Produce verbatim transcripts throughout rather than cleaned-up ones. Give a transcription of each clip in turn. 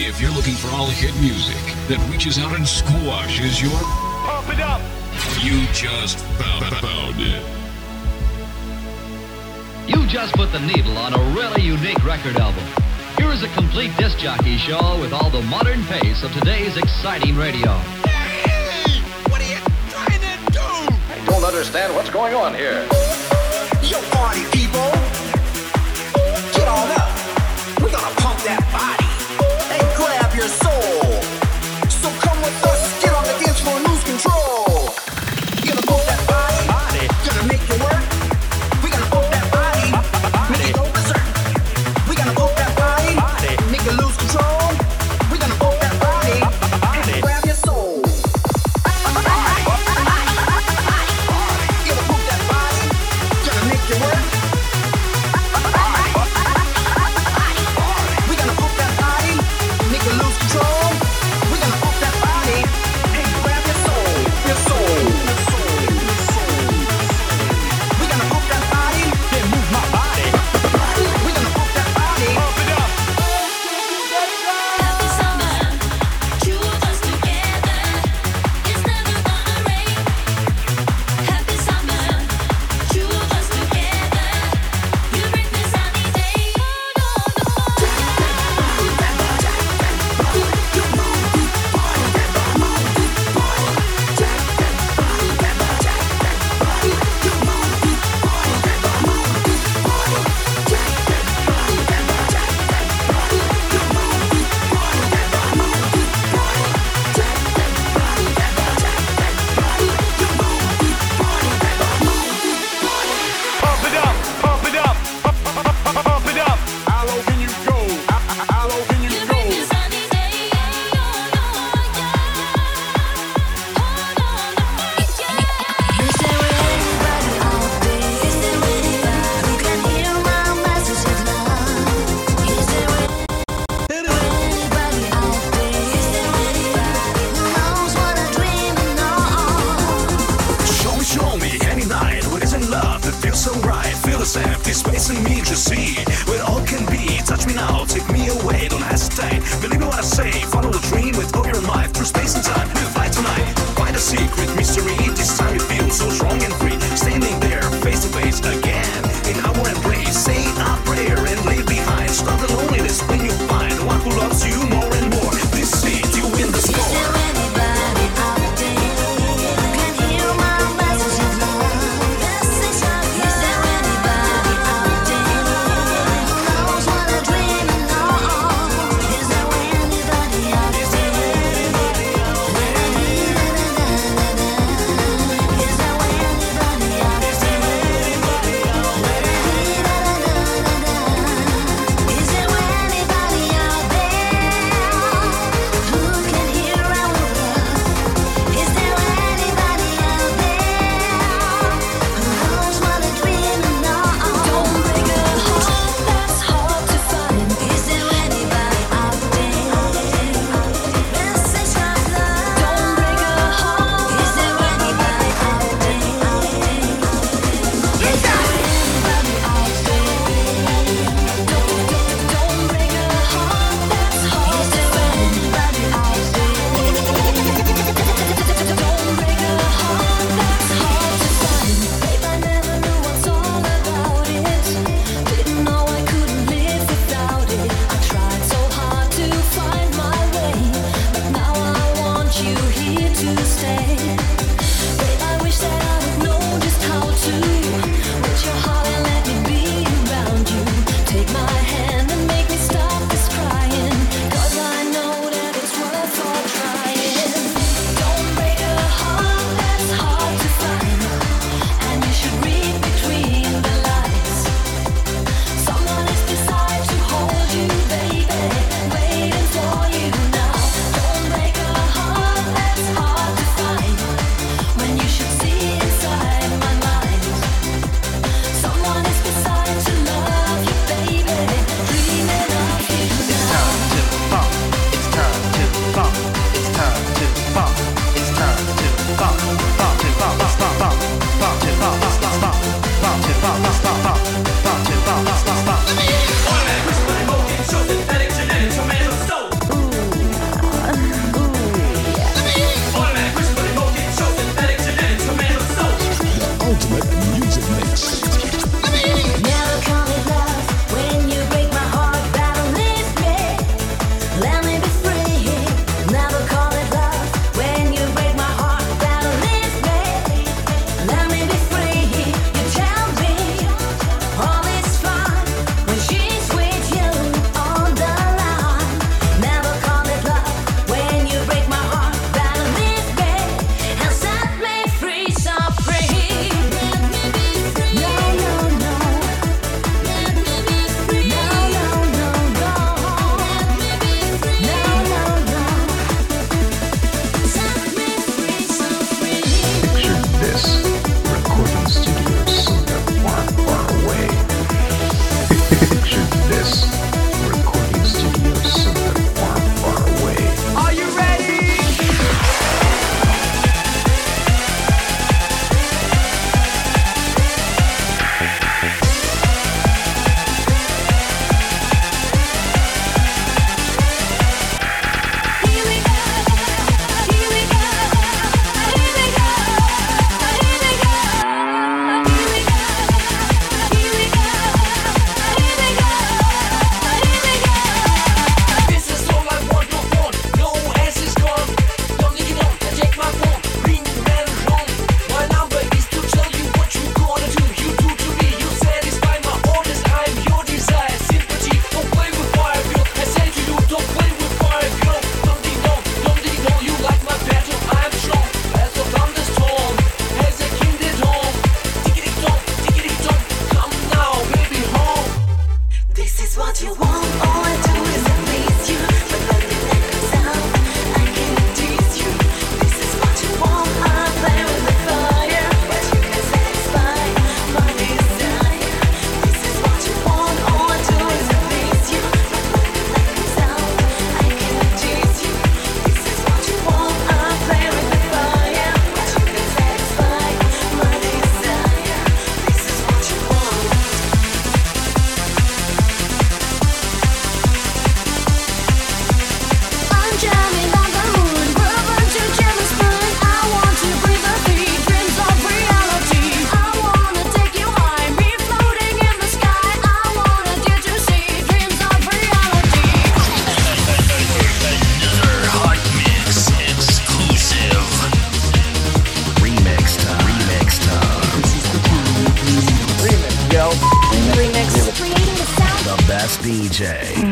If you're looking for all hit music that reaches out and squashes your... Pump it up! You just found, found it. You just put the needle on a really unique record album. Here is a complete disc jockey show with all the modern pace of today's exciting radio. Hey! What are you trying to do? I don't understand what's going on here. Yo, party people! Get on up! We're gonna pump that body and grab your soul. So come with us, get on the dance floor, lose control. Gonna pump that body, body. Gonna make you work. We gonna pump that body, body. Make it go berserk. We gonna pump that body, body. Make it lose control. We gonna pump that body, body. And grab your soul. Gonna pump that body, gonna make you work. We gonna pump that body, make it lose control. We gonna pump that body and grab your soul, your soul, your soul, your soul. We gonna pump that body, then move my body. We gonna pump that body, pump it up. Happy summer, two of us together. It's never gonna rain. Happy summer, two of us together. You bring me sunny day. Pump it up! Pump it up! Pump it up! How low can you go? How low can you You go? bring me sunny day. Is there anybody out there? Is there anybody who can hear my message of love? Is there anybody out there? Is there anybody who knows what I'm dreaming of? Show me, show me, any night when it's in love, it feels so right. Feel this empty space in me to see where all can be. Touch me now, take me away, don't hesitate. Believe me what I say, follow the dream with all your might. Through space and time, we'll fly tonight. Find a secret mystery, this time you feel so strong and free. Standing there, face to face again, in our embrace. Say a prayer and leave behind. Stop the loneliness when you find one who loves you more and more. This seat, you win the Is score. there anybody out there who can hear my message of love? Is there anybody out there who knows what I'm dreaming of? is what you want. All I do is to please you. But when the night comes out, I can't tease you. This is what you want. I play with the fire, but you can satisfy my desire. This is what you want. All I do is to please you. But when the night comes out, I can't tease you. This is what you want. I play with the fire, but you can satisfy my desire. This is what you want. I'm jamming on the moon, rubber to jam a spoon. I want to breathe the beat, dreams of reality. I wanna take you high, me floating in the sky. I wanted you to see dreams of reality. Hot mix exclusive. Remix time. Remix time. Remix. Creating the sound. The best D J.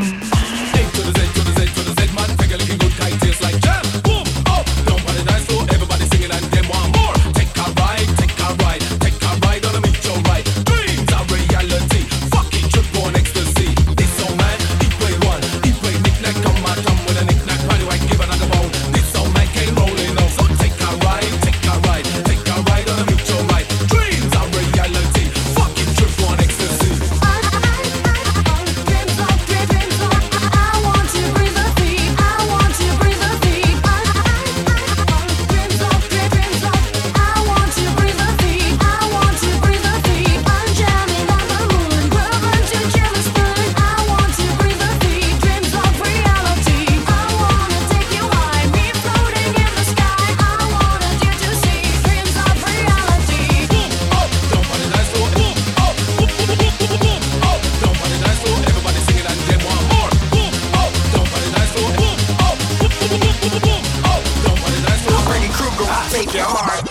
Take your heart.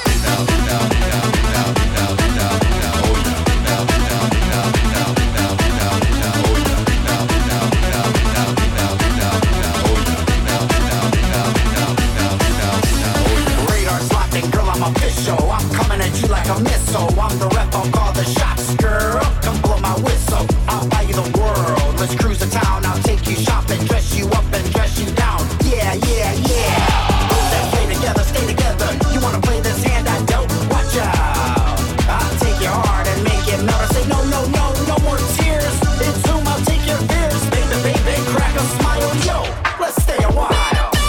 Radar slotting, girl, I'm official. I'm coming at you like a missile. I'm the rep, I'll call the shots, girl. Come blow my whistle. I'll buy you the world. Let's cruise the town. I'll take you shopping, dress you up and dress you down. Yeah, yeah, yeah. Let's play together, stay together. You wanna play this hand I dealt? Watch out. I'll take your heart and make it melt. I say no, no, no, no more tears. It's whom I'll take your fears. Baby, baby, crack a smile, yo. Let's stay a while.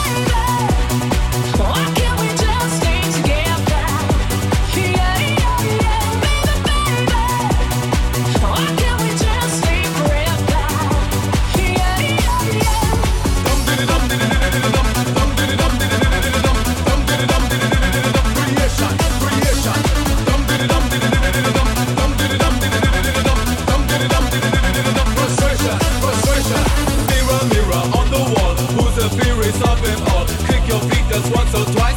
Why can't we just stay together? Yeah, yeah, yeah, baby, baby. Why can't we just stay forever? Yeah, yeah, yeah. Mirror, mirror on the wall, who's the fairest of them all? Click your feet just once or twice.